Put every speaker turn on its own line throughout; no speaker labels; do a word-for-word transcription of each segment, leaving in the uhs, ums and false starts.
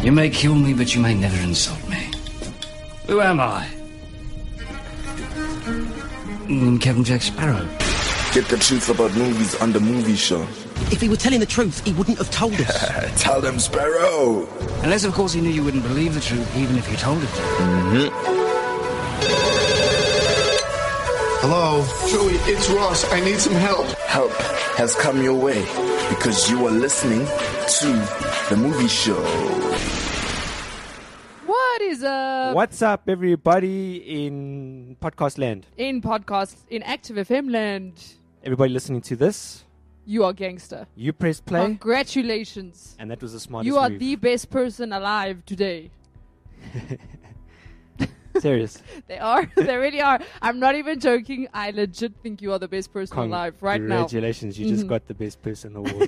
You may kill me, but you may never insult me. Who am I? I'm Captain Jack Sparrow.
Get the truth about movies on the movie show.
If he were telling the truth, he wouldn't have told us.
Tell them, Sparrow.
Unless, of course, he knew you wouldn't believe the truth, even if you told it.
Mm-hmm.
Hello? Joey, it's Ross. I need some help.
Help has come your way because you are listening to the movie show.
What is up?
What's up, everybody in podcast land?
In podcast, in Active F M land.
Everybody listening to this,
You are gangster.
you press play,
Congratulations.
and that was the smartest
You are
move.
the best person alive today.
Serious.
They are. They really are. I'm not even joking. I legit think you are the best person alive right now.
Congratulations, you just
Mhm.
got the best person award.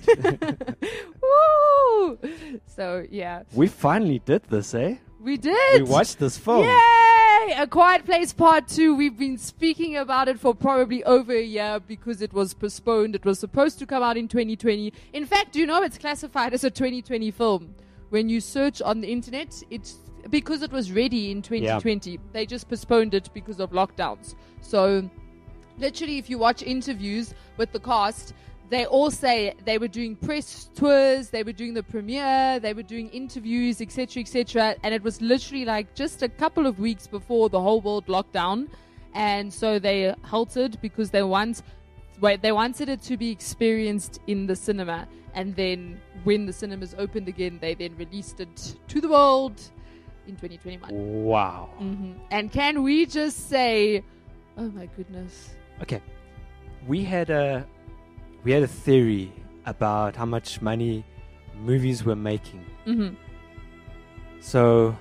Woo! So, yeah.
We finally did this, eh?
We did.
We watched this film.
Yay! A Quiet Place Part two. We've been speaking about it for probably over a year because it was postponed. It was supposed to come out in twenty twenty. In fact, do you know it's classified as a twenty twenty film? When you search on the internet, it's because it was ready in twenty twenty. Yeah. They just postponed it because of lockdowns. So, literally, if you watch interviews with the cast, they all say they were doing press tours, they were doing the premiere, they were doing interviews, et cetera, et cetera. And it was literally like just a couple of weeks before the whole world locked down. And so they halted because they want, wait, they wanted it to be experienced in the cinema. And then when the cinemas opened again, they then released it to the world in twenty twenty-one.
Wow.
Mm-hmm. And can we just say, oh my goodness.
Okay. We had a we had a theory about how much money movies were making.
Mm-hmm.
So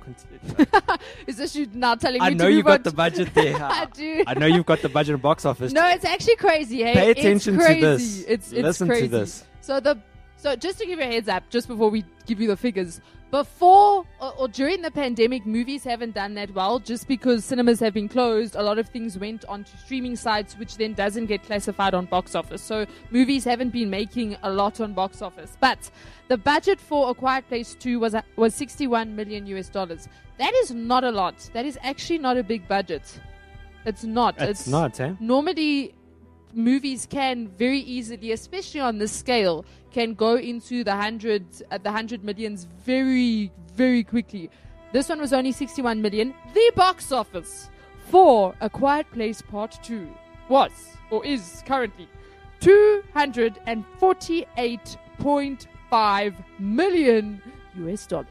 is this you now telling me
I
to
know
move
you've got
on
the budget there.
I do.
I know you've got the budget of box office.
No, it's actually crazy. Hey,
Pay attention
it's crazy.
to this.
It's, it's
Listen
crazy.
to this.
So the so just to give you a heads up, just before we give you the figures, before or, or during the pandemic, movies haven't done that well. Just because cinemas have been closed, a lot of things went onto streaming sites, which then doesn't get classified on box office. So movies haven't been making a lot on box office. But the budget for A Quiet Place two was a, was sixty-one million U S dollars. That is not a lot. That is actually not a big budget. It's not.
It's,
it's
not, eh?
Normally, movies can very easily, especially on this scale, can go into the hundred, uh, the hundred millions very, very quickly. This one was only sixty-one million. The box office for A Quiet Place Part two was, or is currently, two hundred forty-eight point five million U S dollars.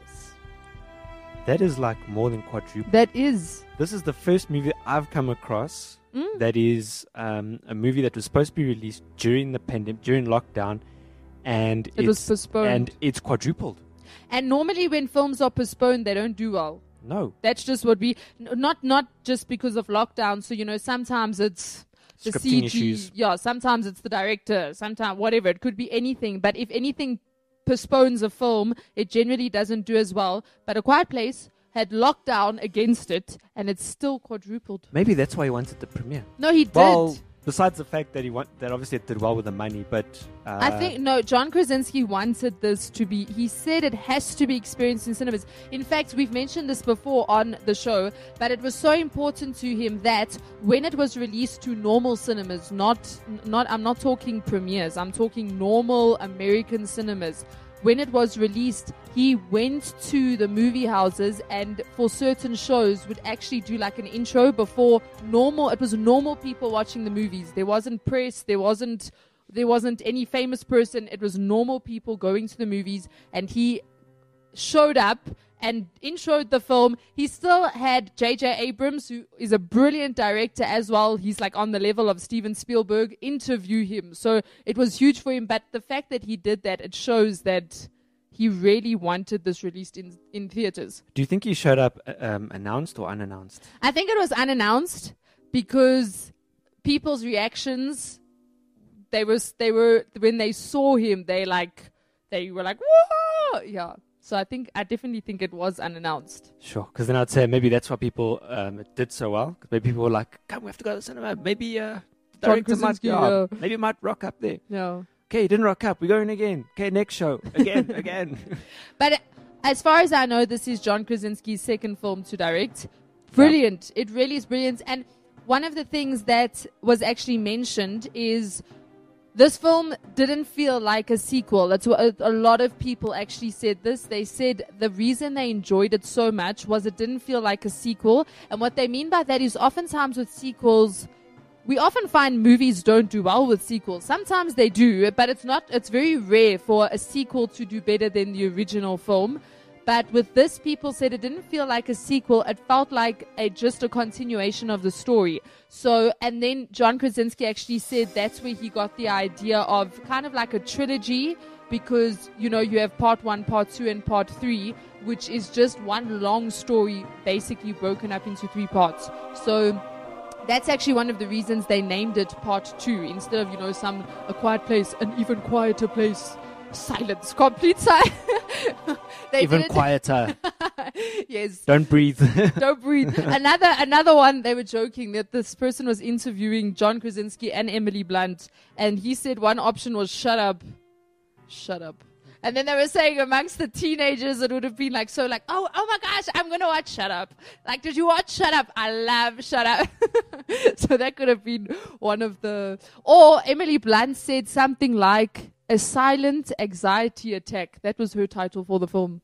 That is like more than quadruple.
That is.
This is the first movie I've come across
Mm.
that is um, a movie that was supposed to be released during the pandemic, during lockdown, and
It
it's,
was postponed.
and it's quadrupled.
And normally when films are postponed, they don't do well.
No,
That's just what we, n- not not just because of lockdown. So, you know, sometimes it's the
Scripting
C G.
issues.
Yeah, sometimes it's the director. Sometimes, whatever. It could be anything. But if anything postpones a film, it generally doesn't do as well. But A Quiet Place had lockdown against it, and it's still quadrupled.
maybe that's why he wanted the premiere.
No, he did.
Well, besides the fact that he want that obviously it did well with the money, but uh,
I think, no, John Krasinski wanted this to be, he said it has to be experienced in cinemas. In fact, we've mentioned this before on the show, but it was so important to him that when it was released to normal cinemas, not, not, I'm not talking premieres, I'm talking normal American cinemas. When it was released, he went to the movie houses and for certain shows would actually do like an intro before normal, it was normal people watching the movies. There wasn't press, there wasn't There wasn't any famous person. It was normal people going to the movies, and he showed up and introed the film. He still had J J Abrams, who is a brilliant director as well. He's like on the level of Steven Spielberg, interview him. So it was huge for him. But the fact that he did that, it shows that he really wanted this released in, in theaters.
Do you think he showed up um, announced or unannounced?
I think it was unannounced because people's reactions, they was they were when they saw him, they like they were like, whoa, yeah. So I think I definitely think it was unannounced.
Sure, because then I'd say maybe that's why people um, it did so well. 'Cause maybe people were like, "Come, we have to go to the cinema." Maybe uh, director might,
Krasinski,
yeah,
yeah.
maybe might rock up there.
Yeah.
Okay, he didn't rock up. We're going again. Okay, next show again, again.
But as far as I know, this is John Krasinski's second film to direct. Brilliant. Yeah. It really is brilliant. And one of the things that was actually mentioned is this film didn't feel like a sequel. That's what a lot of people actually said this. They said the reason they enjoyed it so much was it didn't feel like a sequel. And what they mean by that is oftentimes with sequels, we often find movies don't do well with sequels. Sometimes they do, but it's not, it's very rare for a sequel to do better than the original film. But with this, people said it didn't feel like a sequel. It felt like a, just a continuation of the story. So, and then John Krasinski actually said that's where he got the idea of kind of like a trilogy, because, you know, you have part one, part two, and part three, which is just one long story, basically broken up into three parts. So that's actually one of the reasons they named it part two, instead of, you know, some A Quiet Place, an even quieter place. Silence, complete silence.
Even quieter.
Yes.
Don't breathe.
Don't breathe. Another another one, they were joking that this person was interviewing John Krasinski and Emily Blunt, and he said one option was shut up. Shut up. And then they were saying amongst the teenagers, it would have been like, so like, oh, oh my gosh, I'm going to watch Shut Up. Like, did you watch Shut Up? I love Shut Up. So that could have been one of the, or Emily Blunt said something like, A Silent Anxiety Attack. That was her title for the film.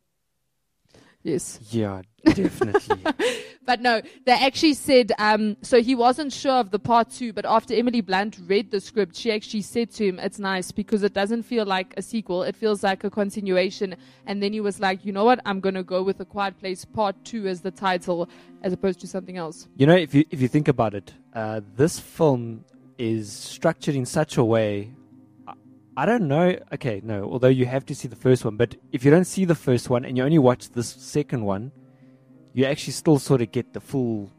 Yes.
Yeah, definitely.
But no, they actually said, um, so he wasn't sure of the part two, but after Emily Blunt read the script, she actually said to him, it's nice because it doesn't feel like a sequel. It feels like a continuation. And then he was like, you know what? I'm going to go with A Quiet Place Part two as the title, as opposed to something else.
You know, if you, if you think about it, uh, this film is structured in such a way, I don't know. Okay, no, although you have to see the first one, but if you don't see the first one and you only watch this second one, you actually still sort of get the full,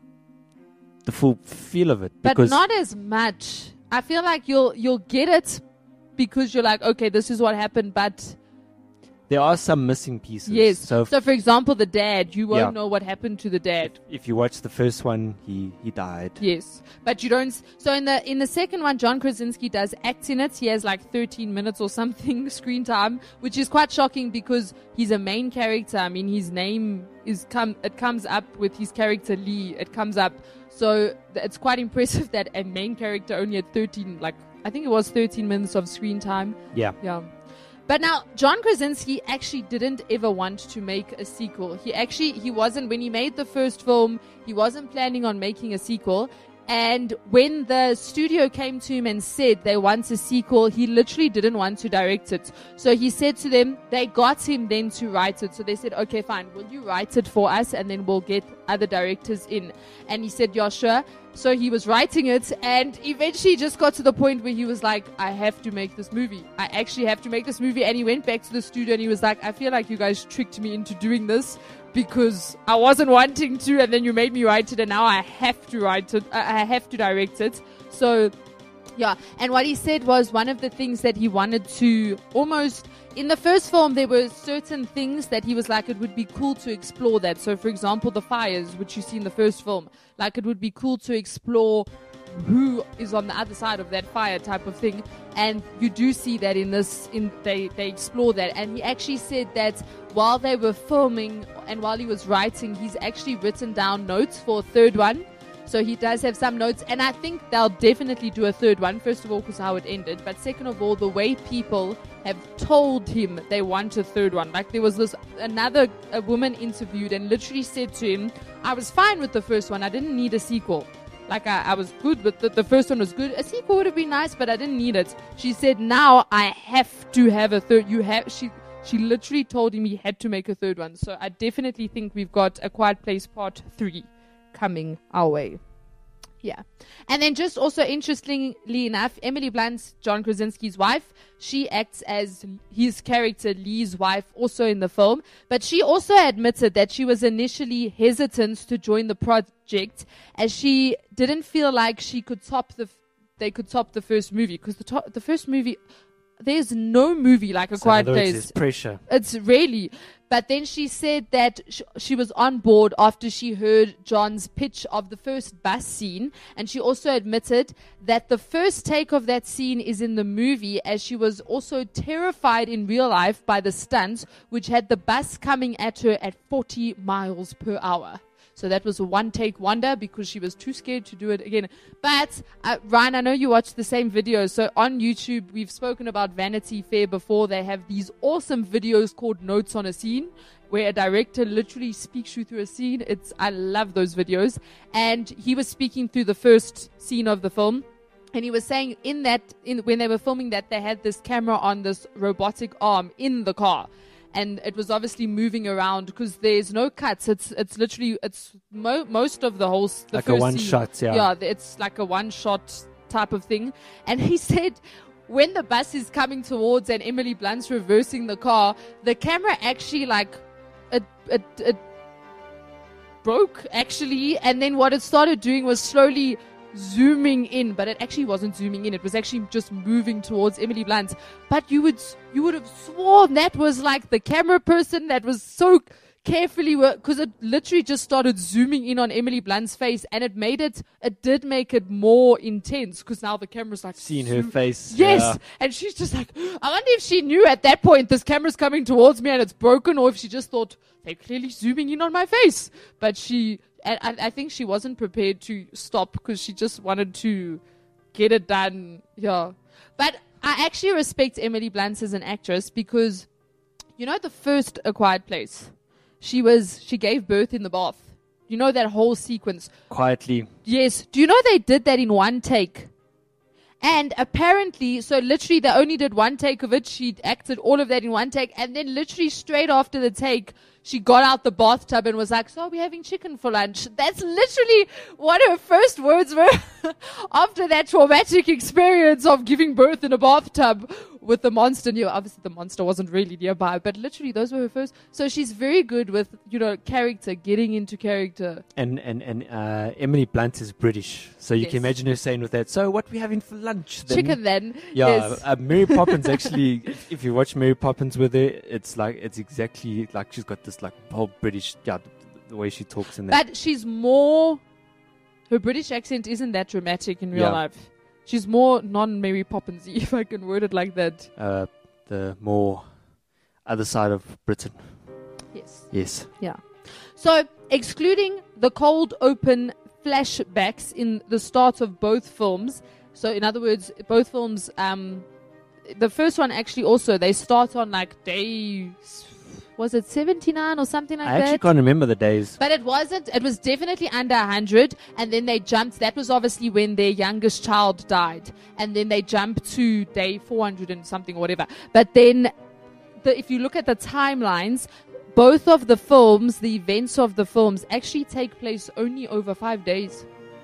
the full feel of it.
But not as much. I feel like you'll you'll get it because you're like, okay, this is what happened, but
there are some missing pieces.
Yes.
So,
so for example, the dad, you won't
yeah.
know what happened to the dad.
If, if you watch the first one, he, he died.
Yes. But you don't. So in the in the second one, John Krasinski does act in it. He has like thirteen minutes or something screen time, which is quite shocking because he's a main character. I mean, his name is come. It comes up with his character Lee. It comes up. So th- it's quite impressive that a main character only had thirteen, like I think it was thirteen minutes of screen time.
Yeah.
Yeah. But now, John Krasinski actually didn't ever want to make a sequel. He actually, he wasn't, when he made the first film, he wasn't planning on making a sequel. And when the studio came to him and said they want a sequel, he literally didn't want to direct it. So he said to them, they got him then to write it. So they said, okay, fine, will you write it for us and then we'll get other directors in. And he said, yeah, sure. So he was writing it and eventually just got to the point where he was like, I have to make this movie. I actually have to make this movie. And he went back to the studio and he was like, I feel like you guys tricked me into doing this because I wasn't wanting to, and then you made me write it, and now I have to write it. I have to direct it. So, yeah. And what he said was one of the things that he wanted to almost, in the first film, there were certain things that he was like, it would be cool to explore that. So, for example, the fires, which you see in the first film, like it would be cool to explore who is on the other side of that fire type of thing. And you do see that in this, in they, they explore that. And he actually said that while they were filming and while he was writing, he's actually written down notes for a third one. So he does have some notes, and I think they'll definitely do a third one. First of all, because how it ended, but second of all, the way people have told him they want a third one. Like there was this another a woman interviewed and literally said to him, I was fine with the first one. I didn't need a sequel. Like, I, I was good, but the, the first one was good. A sequel would have been nice, but I didn't need it. She said, now I have to have a third. You have, she, she literally told him he had to make a third one. So I definitely think we've got A Quiet Place Part three coming our way. Yeah. And then just also interestingly enough, Emily Blunt, John Krasinski's wife, she acts as his character Lee's wife also in the film. But she also admitted that she was initially hesitant to join the project as she didn't feel like she could top the, they could top the first movie. Because the, to- the first movie, there's no movie like A
So in
Quiet
other words,
Place.
there's pressure.
It's really. But then she said that sh- she was on board after she heard John's pitch of the first bus scene. And she also admitted that the first take of that scene is in the movie, as she was also terrified in real life by the stunts, which had the bus coming at her at forty miles per hour. So that was a one-take wonder because she was too scared to do it again. But, uh, Ryan, I know you watched the same video. So on YouTube, we've spoken about Vanity Fair before. They have these awesome videos called Notes on a Scene, where a director literally speaks you through a scene. It's I love those videos. And he was speaking through the first scene of the film. And he was saying in that, in when they were filming that, they had this camera on this robotic arm in the car. And it was obviously moving around because there's no cuts. It's it's literally it's mo- most of the whole s- the
Like a
first
one
scene.
shot, yeah.
Yeah, it's like a one shot type of thing. And he said when the bus is coming towards and Emily Blunt's reversing the car, the camera actually like it it it broke actually. And then what it started doing was slowly zooming in, but it actually wasn't zooming in. It was actually just moving towards Emily Blunt. But you would you would have sworn that was like the camera person that was so carefully work, because it literally just started zooming in on Emily Blunt's face, and it made it it did make it more intense because now the camera's like
Seeing her
zoom-
face.
Yes,
yeah.
and she's just like, I wonder if she knew at that point this camera's coming towards me and it's broken, or if she just thought they're clearly zooming in on my face. But she, and I, I think she wasn't prepared to stop because she just wanted to get it done. Yeah, but I actually respect Emily Blunt as an actress because, you know, the first A Quiet Place, she was she gave birth in the bath. You know that whole sequence.
Quietly.
Yes. Do you know they did that in one take? And apparently, so literally they only did one take of it. She acted all of that in one take. And then literally straight after the take, she got out the bathtub and was like, so are we having chicken for lunch? That's literally what her first words were after that traumatic experience of giving birth in a bathtub with the monster near. Obviously the monster wasn't really nearby, but literally those were her first. So she's very good with, you know, character, getting into character.
And and and uh, Emily Blunt is British, so you
Yes.
can imagine her saying with that. So what we having for lunch? Then?
Chicken then.
Yeah,
Yes.
uh, Mary Poppins actually. if, if you watch Mary Poppins with her, it's like it's exactly like she's got this like whole British. Yeah, the, the way she talks in that.
But she's more, her British accent isn't that dramatic in real
Yeah.
life. She's more non-Mary Poppins-y, if I can word it like that.
Uh, the more other side of Britain.
Yes.
Yes.
Yeah. So, excluding the cold open flashbacks in the start of both films, so in other words, both films, um, the first one actually also, they start on like day, was it seventy-nine or something like
I actually
that?
can't remember the days.
But it wasn't, it was definitely under one hundred, and then they jumped, that was obviously when their youngest child died, and then they jumped to day four hundred and something or whatever. But then, the, if you look at the timelines, both of the films, the events of the films, actually take place only over five days.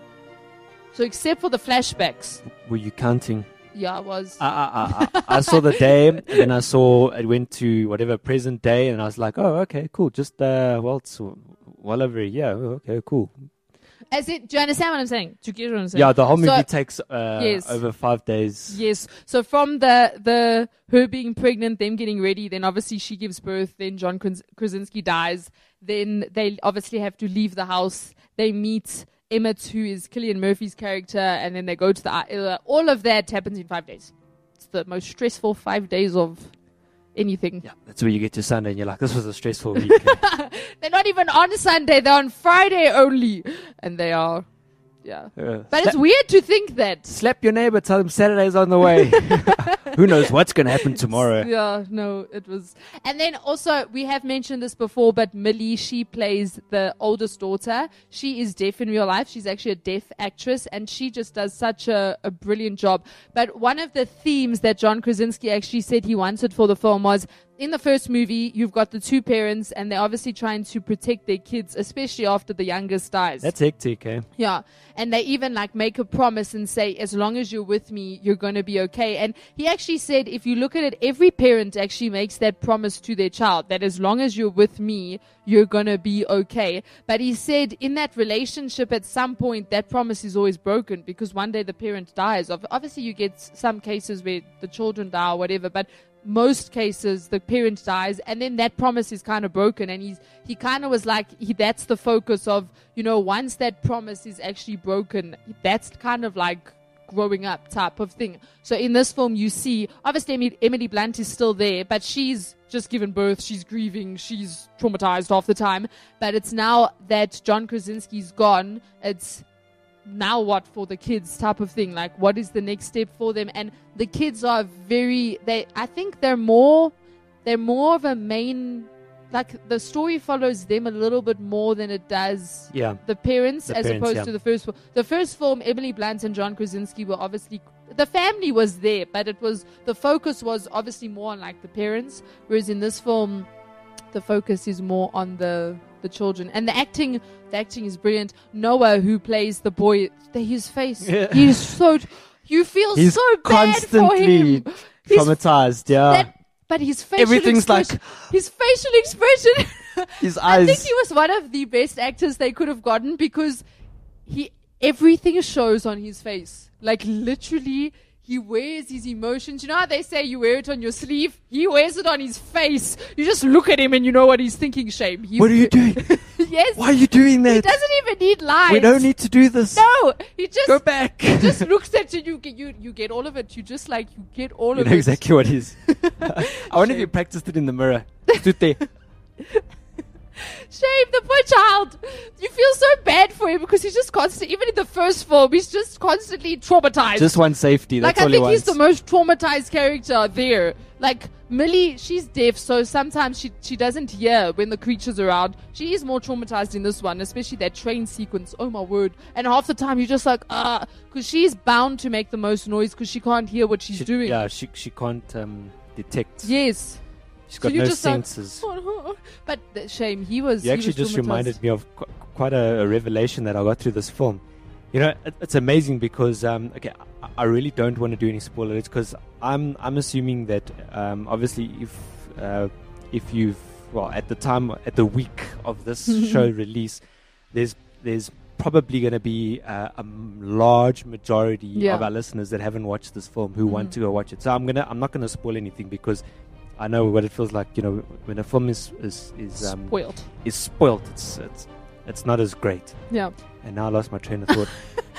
So except for the flashbacks,
Were you counting?
yeah, it was.
I, I, I, I saw the day, and then I saw it went to whatever present day, and I was like, oh, okay, cool. Just, uh, well, it's well over a year. Oh, okay, cool.
As it, do you understand what I'm saying? Do you get what I'm saying?
Yeah, the whole movie
So-
takes uh,
Yes.
over five days.
Yes. So from the the her being pregnant, them getting ready, then obviously she gives birth, then John Kras- Krasinski dies, then they obviously have to leave the house. They meet Emmett, who is Cillian Murphy's character, and then they go to the uh, all of that happens in five days. It's the most stressful five days of anything.
Yeah, that's where you get to Sunday, and you're like, this was a stressful week.
They're not even on Sunday; they're on Friday only, and they are, yeah.
Uh,
But it's
sla-
weird to think that.
slap your neighbor, tell him Saturday's on the way. Who knows what's going to happen tomorrow?
Yeah, no, it was. And then also, we have mentioned this before, but Millie, she plays the oldest daughter. She is deaf in real life. She's actually a deaf actress, and she just does such a, a brilliant job. But one of the themes that John Krasinski actually said he wanted for the film was in the first movie, you've got the two parents, and they're obviously trying to protect their kids, especially after the youngest dies.
That's hectic, eh?
Yeah. And they even like make a promise and say, as long as you're with me, you're going to be okay. And he actually said, if you look at it, every parent actually makes that promise to their child, that as long as you're with me, you're going to be okay. But he said in that relationship, at some point, that promise is always broken because one day the parent dies. Ob- Obviously, you get some cases where the children die or whatever, but most cases the parent dies, and then that promise is kind of broken, and he's he kind of was like he, that's the focus of, you know, once that promise is actually broken, that's kind of like growing up type of thing. So in this film you see obviously Emily, Emily Blunt is still there, but she's just given birth, she's grieving, she's traumatized half the time, but it's now that John Krasinski's gone, it's now what for the kids type of thing, like what is the next step for them. And the kids are very they I think they're more they're more of a main, like the story follows them a little bit more than it does
Yeah.
the parents,
The
as
parents,
opposed
yeah.
to the first film. The first film, Emily Blunt and John Krasinski were obviously, the family was there, but it was, the focus was obviously more on like the parents, whereas in this film the focus is more on the the children. And the acting the acting is brilliant. Noah, who plays the boy, the, his face,
Yeah.
he's so, you feel
He's
so bad for
constantly
him. His
traumatized, yeah.
that, but his facial
Everything's like-
expression, his facial expression.
His
I think
eyes.
he was one of the best actors they could have gotten because he everything shows on his face. Like literally, he wears his emotions. You know how they say you wear it on your sleeve? He wears it on his face. You just look at him and you know what he's thinking. Shame. He,
What are you doing?
Yes.
Why are you doing
He
that?
doesn't even need lines.
We don't need to do this.
No, he just
Go back.
just looks at you. You get you you get all of it. You just like you get all
You
of
know
it.
exactly what it is. I wonder if you practiced it in the mirror. Stood there.
Shame, the poor child. You feel so bad for him because he's just constantly, even in the first film, he's just constantly traumatized.
Just one safety. That's
like, I
all he
think
wants.
he's the most traumatized character there. Like, Millie, she's deaf, so sometimes she, she doesn't hear when the creature's around. She is more traumatized in this one, especially that train sequence. Oh, my word. And half the time, you're just like, ah, because she's bound to make the most noise because she can't hear what she's
She-
doing.
Yeah, she she can't um, detect.
Yes.
She's got
so you're
no
just like,
senses.
oh, but the shame, he was.
You
he
actually
was
just
traumatized.
reminded me of qu- quite a, a revelation that I got through this film. You know, it, it's amazing because um, okay, I, I really don't want to do any spoilers because I'm I'm assuming that um, obviously if uh, if you've well at the time at the week of this show release, there's there's probably going to be uh, a m- large majority
Yeah.
of our listeners that haven't watched this film who want
Mhm.
to go watch it. So I'm gonna I'm not gonna spoil anything because I know what it feels like. You know, when a film is is is um,
Spoiled.
is spoilt. It's it's it's not as great.
Yeah.
And now I lost my train of thought.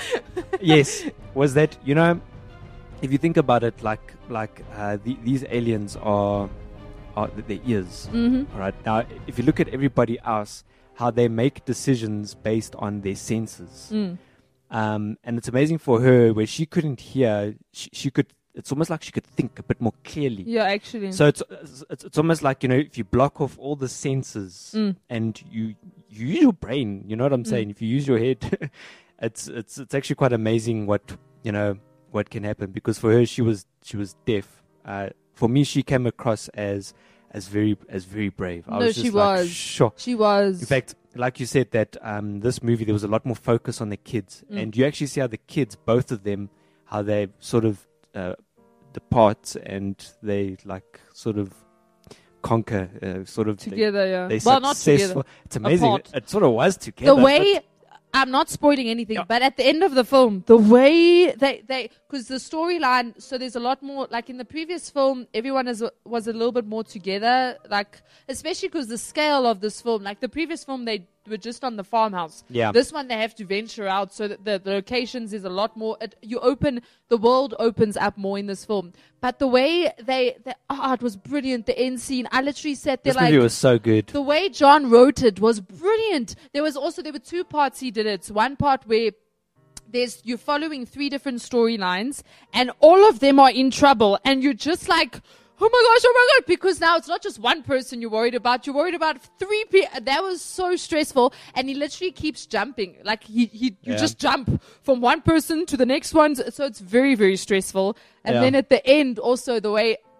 Yes, was that you know, if you think about it, like like uh, the, these aliens are are their ears.
Mm-hmm.
All right. Now, if you look at everybody else, how they make decisions based on their senses,
Mm.
um, and it's amazing for her where she couldn't hear, she, she could. It's almost like she could think a bit more clearly.
Yeah, actually.
So it's, it's it's almost like, you know, if you block off all the senses
Mm.
and you you use your brain, you know what I'm saying? If you use your head, it's it's it's actually quite amazing what you know what can happen. Because for her, she was she was deaf. Uh, for me, she came across as as very as very brave. I
No,
was
she
just like,
was.
sure.
She was.
In fact, like you said, that um, this movie there was a lot more focus on the kids,
Mm.
and you actually see how the kids, both of them, how they sort of uh, depart and they like sort of conquer, uh, sort of they-
together, yeah.
They
well, not
successful.
together.
It's amazing.
Apart.
It, it sort of was together.
The way
but-
I'm not spoiling anything,
Yeah.
but at the end of the film, the way they they because the storyline, so there's a lot more. Like in the previous film, everyone is was a little bit more together. Like especially because the scale of this film, like the previous film, they were just on the farmhouse.
Yeah.
This one they have to venture out, so that the, the locations is a lot more. It, you open the world opens up more in this film, but the way they, they oh, it was brilliant. The end scene, I literally sat there
this
like
movie was so good.
the way John wrote it was brilliant. There was also there were two parts he did it. One part where there's you're following three different storylines and all of them are in trouble and you're just like, oh my gosh, oh my god, because now it's not just one person you're worried about, you're worried about three people. That was so stressful, and he literally keeps jumping. Like he, he you
Yeah.
just jump from one person to the next one, so it's very, very stressful. And
Yeah.
then at the end, also the way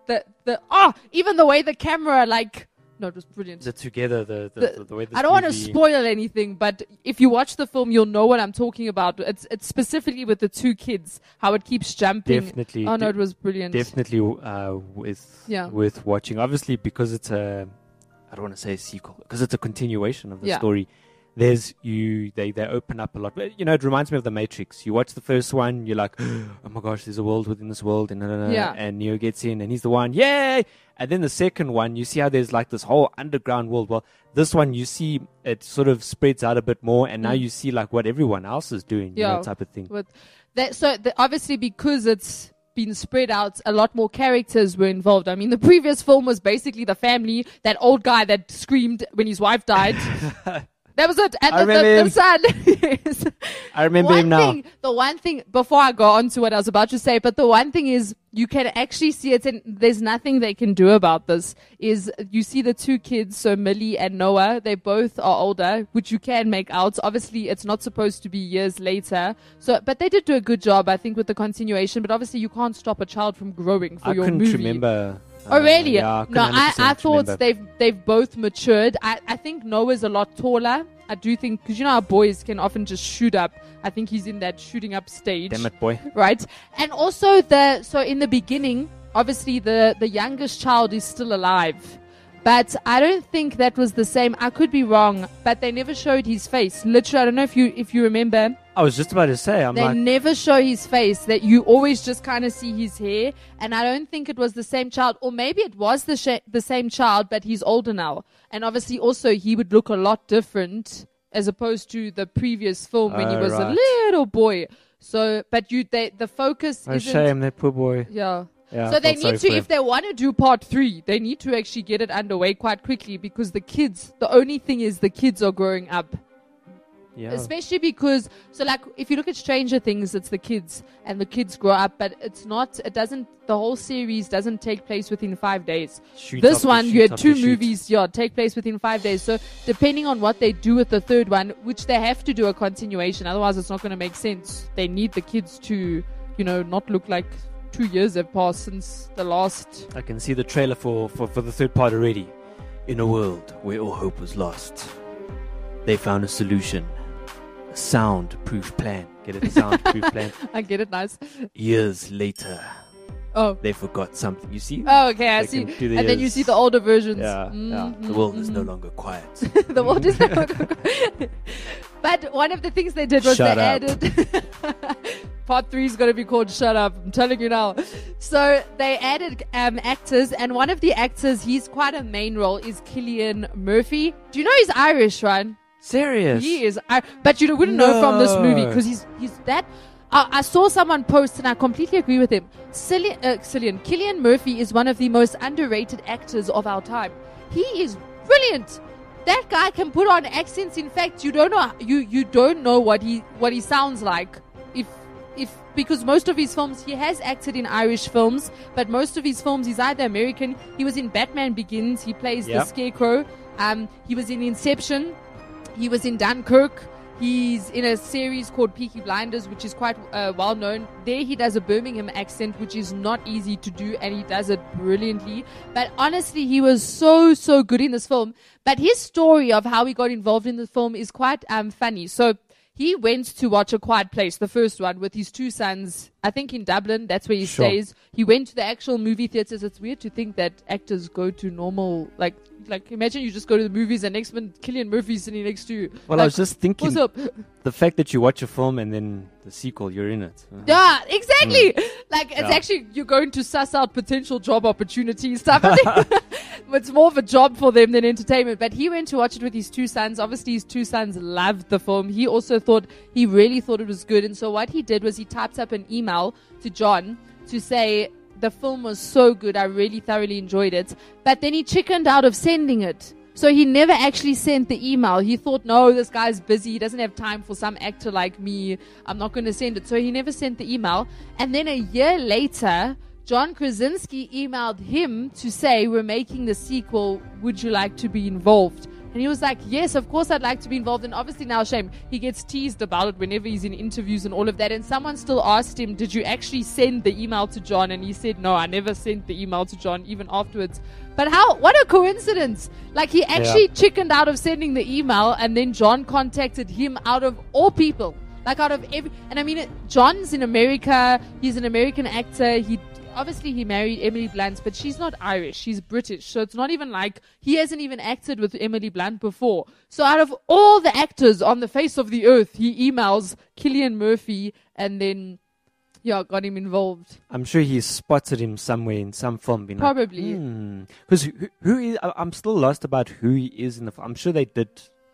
the the oh, even the way the camera like. No, it was brilliant.
The together, the the,
The-
the, the way this
I don't want to
movie-
spoil anything, but if you watch the film, you'll know what I'm talking about. It's it's specifically with the two kids, how it keeps jumping.
Definitely,
Oh no,
de-
it was brilliant.
definitely uh, with
Yeah.
worth watching. Obviously, because it's a, I don't want to say a sequel, because it's a continuation of the
Yeah.
story. There's you, they they open up a lot. But, you know, it reminds me of the Matrix. You watch the first one, you're like, oh my gosh, there's a world within this world, and and,
Yeah.
and Neo gets in, and he's the one, yay! And then the second one, you see how there's like this whole underground world. Well, this one you see it sort of spreads out a bit more, and now
Mm.
you see like what everyone else is doing, you
Yeah.
know, type of thing.
With that, so the, obviously because it's been spread out, a lot more characters were involved. I mean, the previous film was basically the family, that old guy that screamed when his wife died. That was it. And
I
the,
remember
the,
him.
the son. Yes.
I remember
one
him now.
Thing, the one thing, before I go on to what I was about to say, but the one thing is you can actually see it, and there's nothing they can do about this, is you see the two kids, so Millie and Noah, they both are older, which you can make out. Obviously, it's not supposed to be years later. So, but they did do a good job, I think, with the continuation, but obviously you can't stop a child from growing for
I
your
couldn't
movie.
remember.
Oh
uh,
really?
Yeah,
no, I, I
couldn't
thought
remember.
they've they've both matured. I, I think Noah's a lot taller. I do think, because you know how boys can often just shoot up. I think he's in that shooting up stage.
Damn it, boy.
Right? And also the so in the beginning, obviously the the youngest child is still alive. But I don't think that was the same. I could be wrong, but they never showed his face. Literally, I don't know if you if you remember.
I was just about to say, I'm
They
like,
never show his face. That you always just kind of see his hair, and I don't think it was the same child, or maybe it was the sh- the same child, but he's older now, and obviously also he would look a lot different as opposed to the previous film when he
Oh,
was a
right.
little boy. So, but you, they, the focus
oh,
isn't.
shame, that poor boy.
Yeah.
Yeah,
So
I
they
felt sorry
need to,
for him.
if they want to do part three, they need to actually get it underway quite quickly, because the kids, the only thing is the kids are growing up.
Yeah.
Especially because, so like, if you look at Stranger Things, it's the kids, and the kids grow up, but it's not, it doesn't, the whole series doesn't take place within five days.
Shoot
This
after
one,
shoot
you had
after
two
shoot.
movies, yeah, take place within five days. So depending on what they do with the third one, which they have to do a continuation, otherwise it's not going to make sense. They need the kids to, you know, not look like two years have passed since the last.
I can see the trailer for, for, for the third part already. In a world where all hope was lost, they found a solution. A soundproof plan. Get it? A soundproof plan.
I get it, nice.
Years later,
Oh.
they forgot something. You see?
Oh, okay, I
They
see.
can do the
And then you
years.
see the older versions.
Yeah, yeah.
Mhm,
The world is no
mhm.
longer quiet.
The world is never. But one of the things they did was
Shut
they
up.
added. Part three is going to be called "Shut Up." I'm telling you now. So they added um, actors, and one of the actors, he's quite a main role, is Cillian Murphy. Do you know he's Irish, Ryan?
Serious?
He is, I, but you wouldn't know from this movie
No.
because he's he's that. I, I saw someone post, and I completely agree with him. Cillian, uh, Cillian, Cillian Murphy is one of the most underrated actors of our time. He is brilliant. That guy can put on accents. In fact, you don't know you you don't know what he what he sounds like. If if because most of his films, he has acted in Irish films, but most of his films he's either American. He was in Batman Begins. He plays the
Yep.
Scarecrow. Um, he was in Inception. He was in Dunkirk. He's in a series called Peaky Blinders, which is quite uh, well known. There he does a Birmingham accent, which is not easy to do, and he does it brilliantly. But honestly, he was so, so good in this film. But his story of how he got involved in the film is quite um, funny. So he went to watch A Quiet Place, the first one, with his two sons, I think in Dublin. That's where he
Sure.
stays. He went to the actual movie theaters. It's weird to think that actors go to normal, like, like imagine you just go to the movies and next minute Cillian Murphy's sitting next to you.
Well,
Like,
I was just thinking,
what's up?
the fact that you watch a film and then the sequel, you're in it. Uh,
Yeah, exactly. Like it's
Yeah.
actually you're going to suss out potential job opportunities stuff. I think it's more of a job for them than entertainment. But he went to watch it with his two sons. Obviously, his two sons loved the film. He also thought he really thought it was good. And so what he did was he typed up an email to John to say the film was so good. I really thoroughly enjoyed it. But then he chickened out of sending it. So he never actually sent the email. He thought, no, this guy's busy. He doesn't have time for some actor like me. I'm not going to send it. So he never sent the email. And then a year later, John Krasinski emailed him to say, we're making the sequel. Would you like to be involved? And he was like, yes, of course I'd like to be involved. And obviously now, shame, he gets teased about it whenever he's in interviews and all of that. And someone still asked him, did you actually send the email to John? And he said, no, I never sent the email to John, even afterwards. But how, what a coincidence. Like, he actually yeah. chickened out of sending the email, and then John contacted him out of all people. Like, out of every, and I mean, it, John's in America, he's an American actor, he, obviously he married Emily Blunt, but she's not Irish, she's British, so it's not even like, he hasn't even acted with Emily Blunt before. So out of all the actors on the face of the earth, he emails Cillian Murphy, and then, yeah, got him involved.
I'm sure he spotted him somewhere in some film. Being
Probably.
Because like, hmm. who, who is, I'm still lost about who he is in the film. I'm sure they did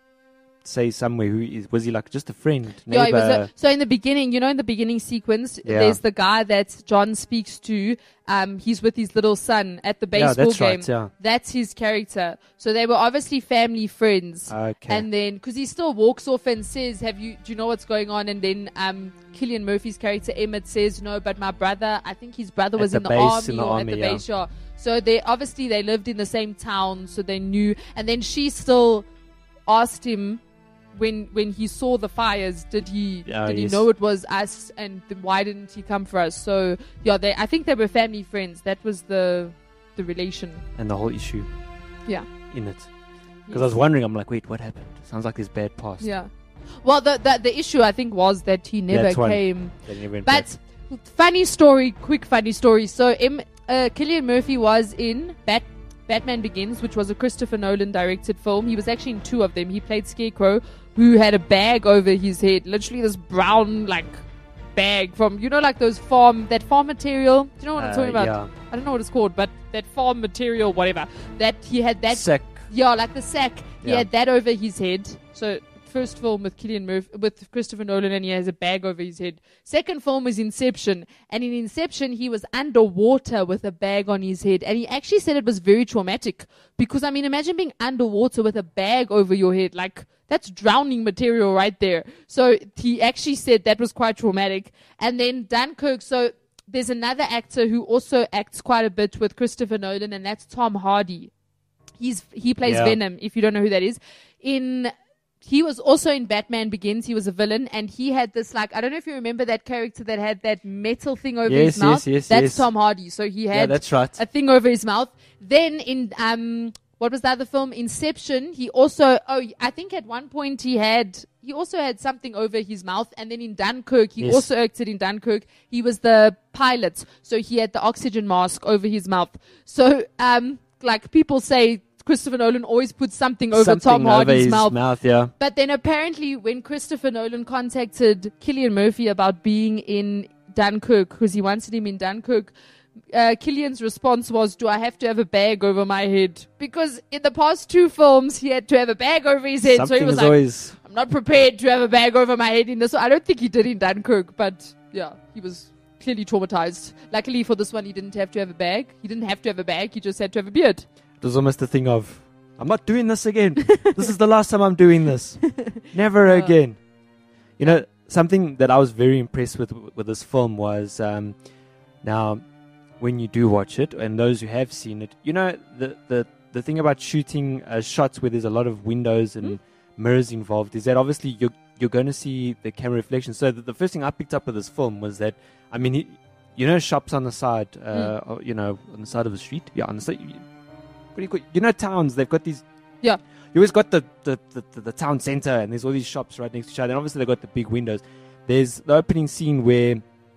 say somewhere who he is. Was he like just a friend, neighbor?
Yeah, he was a, so in the beginning, you know, in the beginning sequence, yeah. there's the guy that John speaks to. Um, he's with his little son at the baseball
yeah, that's
game.
Right, yeah.
That's his character. So they were obviously family friends.
Okay.
And then, because he still walks off and says, "Have you? Do you know what's going on?" And then um, Cillian Murphy's character Emmett says, "No, but my brother. I think his brother was
at
in
the
the,
base,
army
in the
or
army,
at the
yeah.
base." Yeah. So they obviously they lived in the same town, so they knew. And then she still asked him, when when he saw the fires, did he
uh,
did he
yes.
know it was us, and th- why didn't he come for us? So yeah, they I think they were family friends. That was the the relation
and the whole issue.
Yeah,
in it. Because
yes.
I was wondering, I'm like, wait, what happened? Sounds like there's bad past.
Yeah. Well, the the, the issue I think was that he never
That's
came.
They never went
but
back.
Funny story, quick funny story. So M, uh, Cillian Murphy was in Bat. Batman Begins, which was a Christopher Nolan directed film. He was actually in two of them. He played Scarecrow, who had a bag over his head, literally this brown like bag from, you know, like those farm that farm material. Do you know what uh, I'm talking about?
Yeah.
I don't know what it's called, but that farm material, whatever. That he had that
sack.
Yeah, like the sack. He
yeah.
had that over his head. So first film with Cillian Murphy, with Christopher Nolan, and he has a bag over his head. Second film was Inception, and in Inception he was underwater with a bag on his head, and he actually said it was very traumatic because I mean, imagine being underwater with a bag over your head, like that's drowning material right there. So he actually said that was quite traumatic. And then Dunkirk. So there's another actor who also acts quite a bit with Christopher Nolan, and that's Tom Hardy. He's he plays
yeah.
Venom. If you don't know who that is, in He was also in Batman Begins. He was a villain, and he had this, like, I don't know if you remember that character that had that metal thing over
yes,
his mouth.
Yes, yes,
that's
yes.
Tom Hardy. So he had
yeah, that's right.
a thing over his mouth. Then in um, what was the other film? Inception. He also, oh, I think at one point he had, he also had something over his mouth. And then in Dunkirk, he
yes.
also acted in Dunkirk. He was the pilot, so he had the oxygen mask over his mouth. So, um, like people say, Christopher Nolan always puts something over
something
Tom Hardy's
over his
mouth.
mouth yeah.
But then apparently when Christopher Nolan contacted Cillian Murphy about being in Dunkirk, because he wanted him in Dunkirk, uh, Cillian's response was, do I have to have a bag over my head? Because in the past two films, he had to have a bag over his head.
Something
so he was
is
like,
always...
I'm not prepared to have a bag over my head in this. I don't think he did in Dunkirk, but yeah, he was clearly traumatized. Luckily for this one, he didn't have to have a bag. He didn't have to have a bag. He just had to have a beard.
It was almost the thing of, I'm not doing this again. This is the last time I'm doing this. Never uh, again. You know, something that I was very impressed with with this film was, um, now, when you do watch it, and those who have seen it, you know, the the, the thing about shooting uh, shots where there's a lot of windows and mm. mirrors involved is that obviously you're, you're going to see the camera reflection. So the, the first thing I picked up with this film was that, I mean, he, you know, shops on the side, uh, mm. or, you know, on the side of the street? Yeah, on the side. Pretty cool. You know, towns, they've got these.
Yeah.
You always got the, the, the, the, the town center, and there's all these shops right next to each other. And obviously, they've got the big windows. There's the opening scene where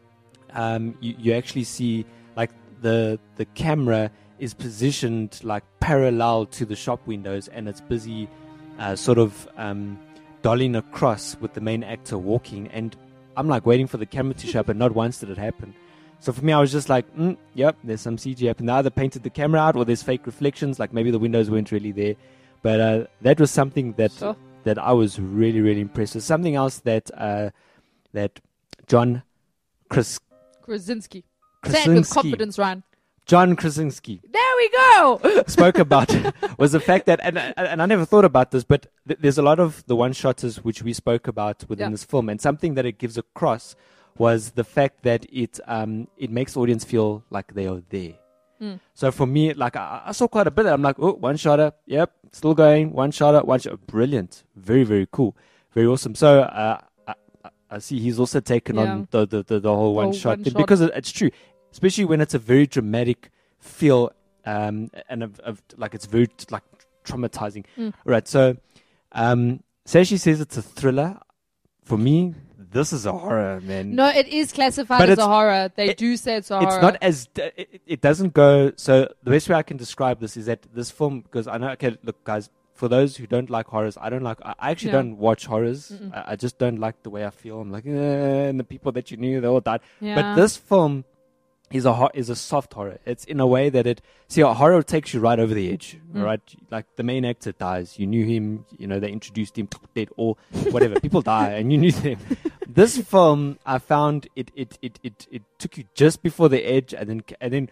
um, you, you actually see, like, the the camera is positioned, like, parallel to the shop windows, and it's busy uh, sort of um, dollying across with the main actor walking. And I'm, like, waiting for the camera to show up, and not once did it happen. So for me, I was just like, mm, yep, there's some C G happening. They either painted the camera out or there's fake reflections, like maybe the windows weren't really there. But uh, that was something that
sure.
that I was really, really impressed with. Something else that uh, that John Kras-
Krasinski.
Krasinski.
Say it with confidence, Ryan.
John Krasinski.
There we go!
spoke about was the fact that, and, and I never thought about this, but th- there's a lot of the one-shotters which we spoke about within
yeah.
this film, and something that it gives across was the fact that it um, it makes the audience feel like they are there.
Mm.
So for me, like I, I saw quite a bit. I'm like, oh, one shotter, yep, still going. One shotter, one shot, brilliant, very very cool, very awesome. So uh, I, I, I see he's also taken
Yeah.
on the the, the, the whole one
Oh,
shot
one
thing
shot.
because it, it's true, especially when it's a very dramatic feel um, and of, of like it's very like traumatizing.
Mm.
Right. So um, say she says it's a thriller. For me, this is a horror, man.
No, it is classified
But
as
it's-
a horror. They
it-
do say it's a
It's
horror.
not as d- it, it doesn't go. So the best way I can describe this is that this film, because I know, okay, look, guys, for those who don't like horrors, I don't like. I I actually
Yeah.
don't watch horrors.
Mm-mm.
I, I just don't like the way I feel. I'm like, eh, and the people that you knew, they all died.
Yeah.
But this film is a ho- is a soft horror. It's in a way that it see a horror takes you right over the edge,
Mm.
right? Like the main actor dies, you knew him, you know, they introduced him dead or whatever. People die, and you knew them. This film, I found it it, it it it took you just before the edge, and then and then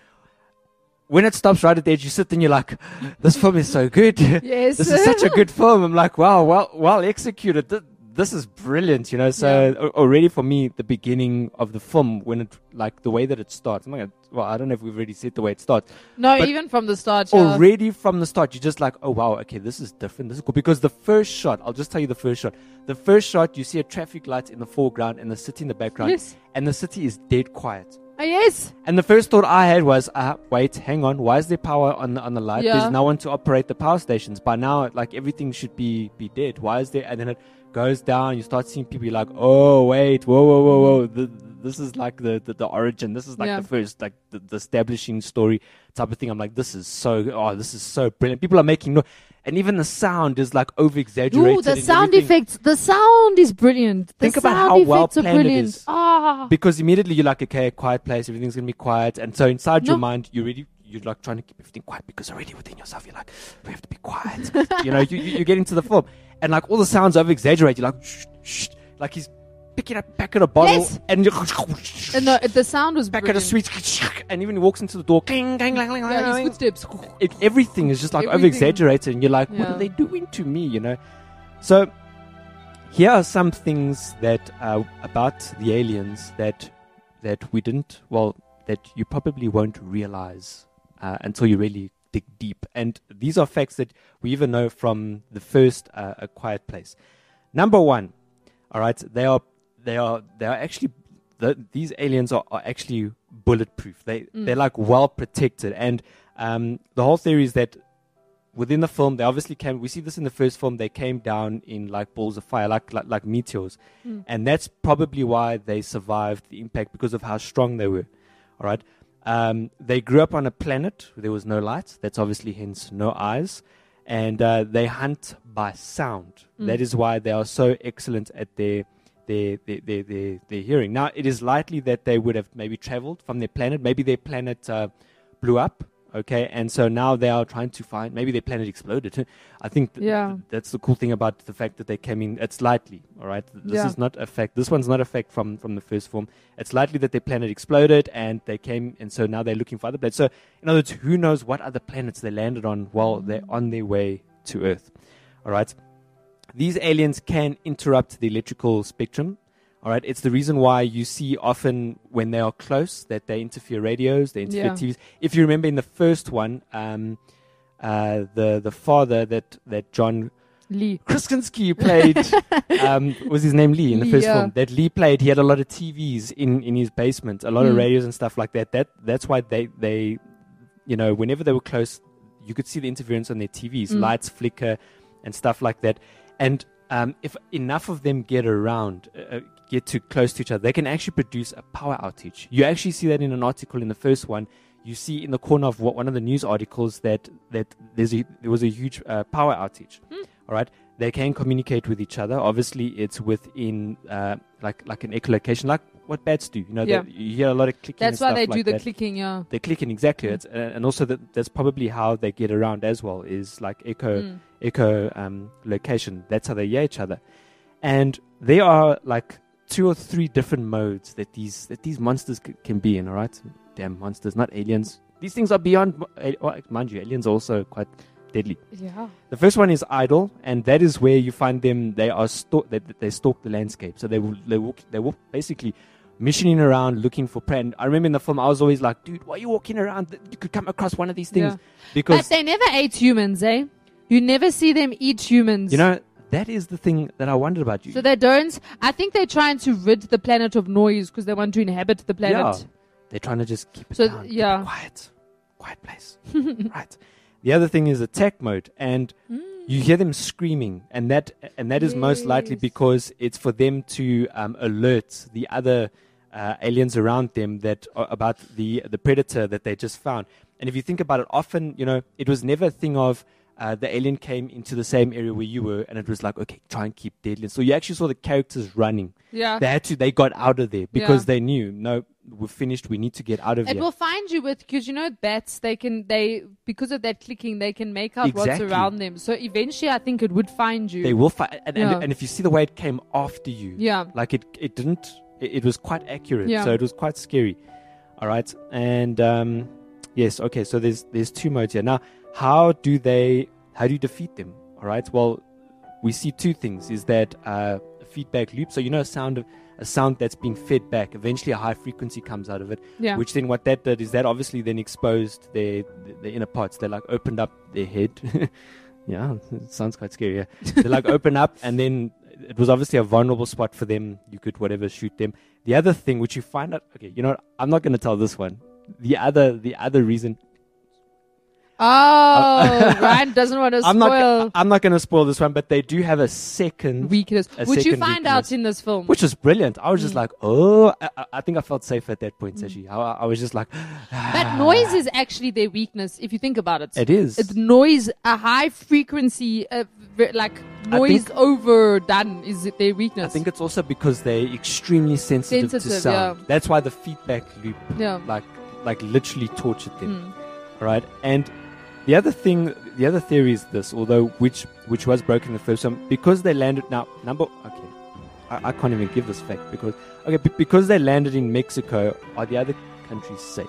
when it stops right at the edge, you sit and you're like, this film is so good.
Yes.
This is such a good film. I'm like, wow, well well executed. Th- This is brilliant, you know. So
Yeah.
a- already for me, the beginning of the film, when it like the way that it starts. I'm not gonna, well, I don't know if we've already said the way it starts.
No,
But
even from the start. Yeah.
Already from the start, you're just like, oh wow, okay, this is different. This is cool. Because the first shot, I'll just tell you the first shot. The first shot, you see a traffic light in the foreground and the city in the background,
Yes.
and the city is dead quiet.
Oh, yes.
And the first thought I had was, uh, wait, hang on, why is there power on the on the light?
Yeah.
There's no one to operate the power stations. By now, like everything should be be dead. Why is there? And then it goes down. You start seeing people like, oh wait, whoa, whoa, whoa, whoa. The, this is like the, the the origin. This is like
Yeah.
the first, like the, the establishing story type of thing. I'm like, this is so, oh, this is so brilliant. People are making no, and even the sound is like over exaggerated.
Ooh, the sound effects. The sound is brilliant. The
Think about
sound
how well
effects are
planned it
brilliant.
is.
Ah.
Because immediately you're like, okay, quiet place, everything's gonna be quiet, and so inside your
No.
mind, you really you're like trying to keep everything quiet because already within yourself you're like, we have to be quiet. you know, you, you you get into the film, and like all the sounds over exaggerate. You're like, shh, shh, like he's picking up back at a bottle,
Yes.
and you're
Uh, no, the sound was
back at a
brilliant.
sweet, and even he walks into the door, cling, cling, cling, cling,
Yeah,
cling.
his footsteps.
It, everything is just like over
Everything.
exaggerated, and you're like, what
Yeah.
are they doing to me? You know, so. Here are some things that uh, about the aliens that that we didn't, well, that you probably won't realize uh, until you really dig deep. And these are facts that we even know from the first uh, A Quiet Place. Number one, all right, they are they are they are actually the, these aliens are, are actually bulletproof. They
Mm.
they're like well protected, and um, the whole theory is that within the film, they obviously came. We see this in the first film. They came down in like balls of fire, like like, like meteors,
Mm.
and that's probably why they survived the impact because of how strong they were. All right. Um, they grew up on a planet where there was no light. That's obviously hence no eyes, and uh, they hunt by sound.
Mm.
That is why they are so excellent at their their, their their their their hearing. Now, it is likely that they would have maybe traveled from their planet. Maybe their planet uh, blew up. Okay, and so now they are trying to find, maybe their planet exploded. I think th-
Yeah.
th- that's the cool thing about the fact that they came in. It's likely, all right? This
Yeah.
is not a fact. This one's not a fact from, from the first film. It's likely that their planet exploded and they came, and so now they're looking for other planets. So, in other words, who knows what other planets they landed on while they're on their way to Earth, all right? These aliens can interrupt the electrical spectrum. All right, it's the reason why you see often when they are close that they interfere radios, they interfere
Yeah.
T Vs. If you remember in the first one, um, uh, the the father that that John
Lee.
Krasinski played um, was his name Lee in the
Lee,
first
yeah.
film. That Lee played, he had a lot of T Vs in, in his basement, a lot of
Mm.
radios and stuff like that. That that's why they they, you know, whenever they were close, you could see the interference on their T Vs,
Mm.
lights flicker, and stuff like that. And um, if enough of them get around, uh, get too close to each other, they can actually produce a power outage. You actually see that in an article in the first one. You see in the corner of what, one of the news articles that that there's a, there was a huge uh, power outage.
Hmm.
All right, they can communicate with each other. Obviously, it's within uh, like like an echolocation, like what bats do. You know,
Yeah.
they- you hear a lot of clicking.
That's
and
why they
stuff
do
like
the
that.
clicking, yeah.
They're clicking exactly,
Mm.
it's, uh, and also that that's probably how they get around as well. Is like echo
Mm.
echo um, location. That's how they hear each other, and there are like two or three different modes that these that these monsters c- can be in. All right, damn monsters, not aliens. These things are beyond. Uh, well, mind you, aliens are also quite deadly.
Yeah.
The first one is idle, and that is where you find them. They are sto- they, they stalk the landscape, so they will they walk they walk basically missioning around looking for prey. And I remember in the film, I was always like, dude, why are you walking around? You could come across one of these things.
Yeah.
Because,
But they never ate humans, eh? You never see them eat humans.
you know, that is the thing that I wondered about you.
So they don't. I think they're trying to rid the planet of noise because they want to inhabit the planet.
Yeah. They're trying to just keep it
So,
down. keep
yeah.
it quiet. Quiet place. Right. The other thing is attack mode. And you hear them screaming. And that and that is most likely
Yes.
because it's for them to um, alert the other uh, aliens around them that uh, about the the predator that they just found. And if you think about it, often, you know, it was never a thing of uh, the alien came into the same area where you were, and it was like, okay, try and keep deadly. So you actually saw the characters running.
Yeah.
They had to. They got out of there because
Yeah.
they knew, no, we're finished. We need to get out of
It
here.
will find you with because you know bats. They can they because of that clicking they can make out
Exactly.
what's around them. So eventually, I think it would find you.
They will fight, and,
Yeah.
and, and if you see the way it came after you,
Yeah.
like it, it didn't. It, it was quite accurate,
Yeah.
so it was quite scary. All right, and um, yes, okay. So there's there's two modes here. Now, how do they? How do you defeat them? All right. Well, we see two things: is that uh, a feedback loop. So you know, a sound of a sound that's being fed back. Eventually, a high frequency comes out of it.
Yeah.
Which then, what that did is that obviously then exposed their their inner parts. They like opened up their head. Yeah, it sounds quite scary. Yeah. They like open up, and then it was obviously a vulnerable spot for them. You could whatever shoot them. The other thing, which you find out, okay, you know, what? I'm not going to tell this one. The other, the other reason.
Oh, Ryan doesn't want to
I'm
spoil
not. I'm not going to spoil this one, but they do have a second
weakness,
a
which you
second
find
weakness.
out in this film.
which was brilliant. I was just
Mm.
like, oh, I, I- I think I felt safe at that point, Sashi. I, I was just like,
But noise is actually their weakness, if you think about it.
it is.
It's noise, a high frequency, uh, v- like noise
think-
overdone is their weakness.
I think it's also because they're extremely sensitive, to
Sensitive,
sound.
yeah.
That's why the feedback loop,
Yeah.
like, like literally tortured them.
Mm.
All right, and the other thing, the other theory is this, although which which was broken in the first one, because they landed now number okay, I, I can't even give this fact because okay, b- because they landed in Mexico, are the other countries safe?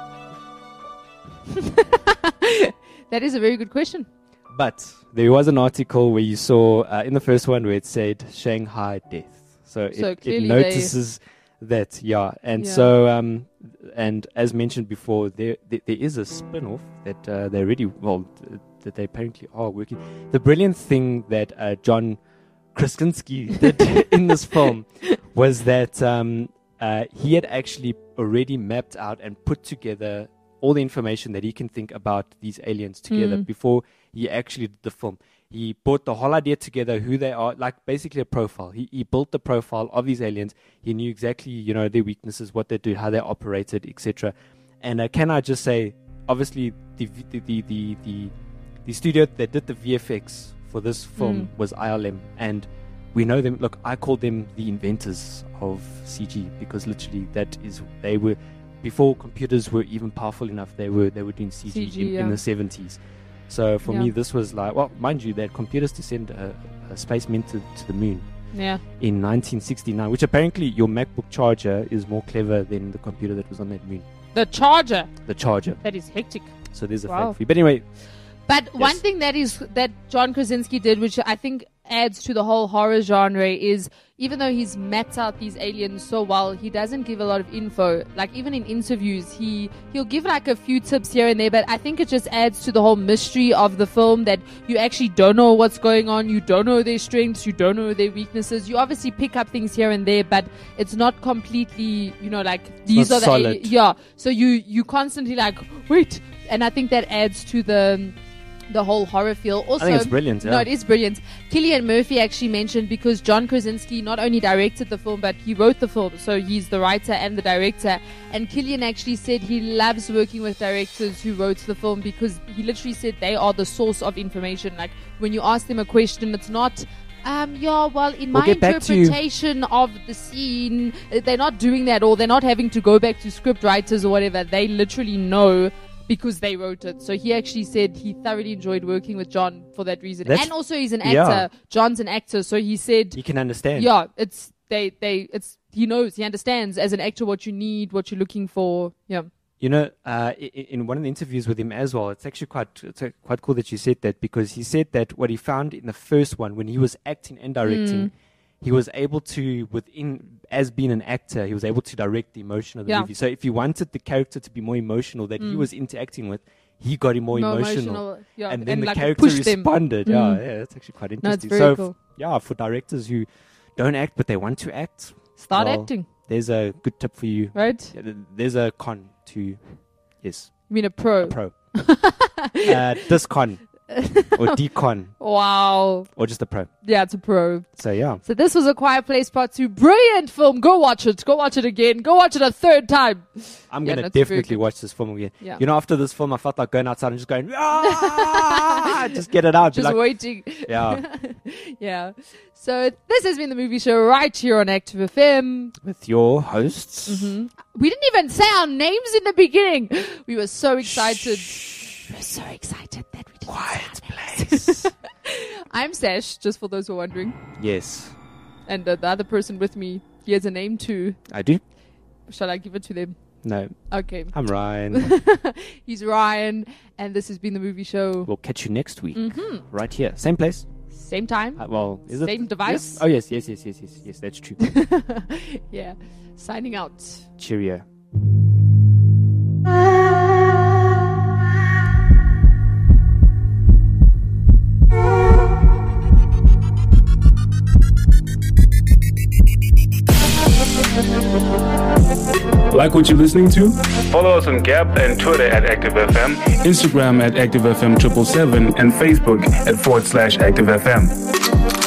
That is a very good question.
But there was an article where you saw uh, in the first one where it said Shanghai death, so,
So
it, it
clearly
notices that yeah, and
Yeah.
so um, and as mentioned before, there there, there is a spin-off that uh, they already well th- that they apparently are working. The brilliant thing that uh, John Krasinski did in this film was that um, uh, he had actually already mapped out and put together all the information that he can think about these aliens together
Mm.
before he actually did the film. He brought the whole idea together, who they are, like basically a profile. He, he built the profile of these aliens. He knew exactly, you know, their weaknesses, what they do, how they operated, et cetera. And uh, can I just say, obviously, the the the the, the, the studio that did the V F X for this film
Mm.
was I L M, and we know them. Look, I call them the inventors of C G because literally that is they were before computers were even powerful enough. They were they were doing C G,
C G,
in, in
yeah.
the seventies. So for
Yeah.
me, this was like, well, mind you, they had computers to send a, a spaceman to, to the moon
Yeah.
in nineteen sixty-nine, which apparently your MacBook charger is more clever than the computer that was on that moon.
The charger.
The charger.
That is hectic.
So there's a
Wow.
fact for you. But anyway,
But one
Yes.
thing that is that John Krasinski did, which I think adds to the whole horror genre, is even though he's mapped out these aliens so well, he doesn't give a lot of info. Like even in interviews, he he'll give like a few tips here and there. But I think it just adds to the whole mystery of the film that you actually don't know what's going on. You don't know their strengths. You don't know their weaknesses. You obviously pick up things here and there, but it's not completely, you know, like these
not
are the
solid.
ali- yeah. So you you constantly like wait, and I think that adds to the. The whole horror feel. Also,
I think it's brilliant. Yeah.
no, it is brilliant. Cillian Murphy actually mentioned because John Krasinski not only directed the film, but he wrote the film. So he's the writer and the director. And Cillian actually said he loves working with directors who wrote the film because he literally said they are the source of information. Like when you ask them a question, it's not. Um, yeah, well, in
We'll
my
get back to you.
interpretation of the scene, uh, they're not doing that, or they're not having to go back to script writers or whatever. They literally know because they wrote it. So he actually said he thoroughly enjoyed working with John for that reason.
That's-
and also he's an actor.
yeah.
John's an actor, so he said,
You can understand.
yeah, it's they they it's he knows, he understands as an actor what you need, what you're looking for. Yeah.
You know, uh, i- i- in one of the interviews with him as well, it's actually quite it's uh, quite cool that you said that because he said that what he found in the first one when he was acting and directing,
Mm.
he was able to, within as being an actor, he was able to direct the emotion of the
Yeah.
movie. So if he wanted the character to be more emotional that he
Mm.
was interacting with, he got him more,
More
emotional.
emotional, yeah,
and then
and
the
like
character
pushed them.
responded.
Mm.
Yeah, yeah, that's actually quite
No, it's
interesting.
very
so, f-
cool.
yeah, for directors who don't act but they want to act,
Start
well,
acting,
there's a good tip for you.
right?
Yeah, th- There's a con to, yes,
You mean a pro?
a pro. uh, discon or decon
Wow.
or just a pro.
Yeah, it's a pro.
So yeah,
So this was A Quiet Place Part two. Brilliant film. Go watch it. Go watch it again. Go watch it a third time.
I'm
Yeah,
gonna
that's very
definitely
good.
watch this film again.
Yeah.
You know, after this film, I felt like going outside and just going, ah, just get it out. Be
Just
like,
waiting.
yeah,
Yeah. So this has been the movie show right here on Active F M.
with your hosts.
Mm-hmm. We didn't even say our names in the beginning. We were so excited. We were so excited that we didn't
Quiet
say our names.
place.
I'm Sash, just for those who are wondering.
Yes,
And uh, the other person with me, he has a name too.
I do.
Shall I give it to them?
No,
Okay.
I'm Ryan.
He's Ryan, and this has been the movie show.
We'll catch you next week,
Mm-hmm.
right here, same place.
Same time.
Uh, well, is
Same
it
device?
Yes? Oh yes, yes, yes, yes, yes, yes. That's true.
Yeah. Signing out.
Cheerio.
Like what you're listening to? Follow us on Gap and Twitter at ActiveFM, Instagram at ActiveFM triple seven, and Facebook at forward slash ActiveFM.